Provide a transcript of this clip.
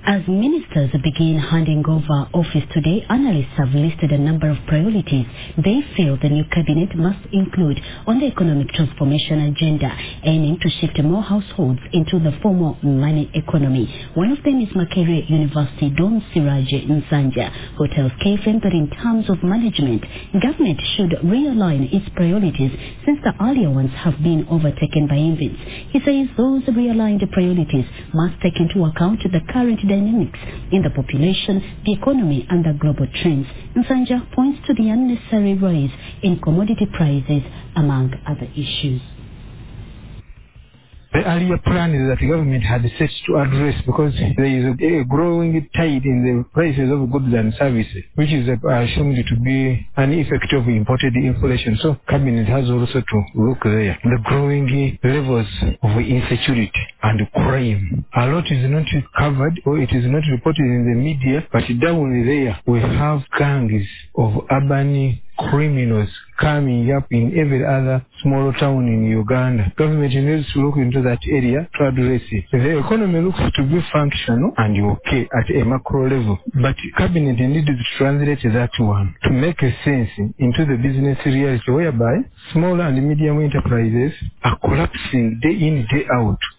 As ministers begin handing over office today, analysts have listed a number of priorities they feel the new cabinet must include on the economic transformation agenda, aiming to shift more households into the formal money economy. One of them is Makerere University Don Siraje Nsanja, who tells KFM that in terms of management, government should realign its priorities since the earlier ones have been overtaken by envies. He says those realigned priorities must take into account the current dynamics in the population, the economy and the global trends. Nsanja points to the unnecessary rise in commodity prices among other issues. The earlier plan is that the government had set to address because there is a growing tide in the prices of goods and services, which is assumed to be an effect of imported inflation. So cabinet has also to look there. The growing levels of insecurity and crime. A lot is not covered or it is not reported in the media, but down there we have gangs of urban criminals coming up in every other small town in Uganda. Government needs to look into that area to address it. The economy looks to be functional and okay at a macro level, but cabinet needs to translate that one to make a sense into the business reality whereby small and medium enterprises are collapsing day in, day out.